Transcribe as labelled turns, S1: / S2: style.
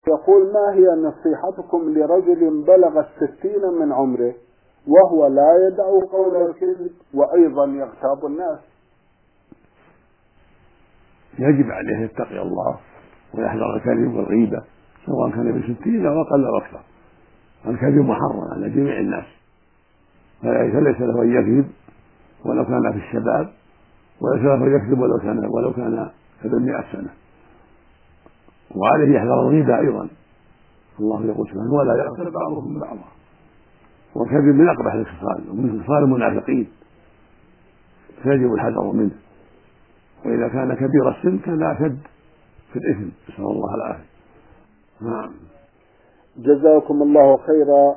S1: يقول: ما هي نصيحتكم لرجل بلغ 60 من عمره وهو لا يدع قول الكذب وأيضا يغتاب الناس؟
S2: يجب عليه يتقي الله ويحذر الكذب والغيبة، سواء كان ب60 أو أقل أو أكثر. الكذب محرم على جميع الناس، فليس له أن يكذب ولو كان في الشباب، وليس له أن يكذب ولو كان ابن 100 سنة. وعليه يحذر الغيبة أيضا، الله يقول سبحانه: ولا يغتب بعضكم بعضا. والكذب من أقبح الخصال ومن خصال المنافقين، فيجب الحذر منه، وإذا كان كبير السن كان أشد في الإثم، نسأل الله العافية.
S1: جزاكم الله خيرا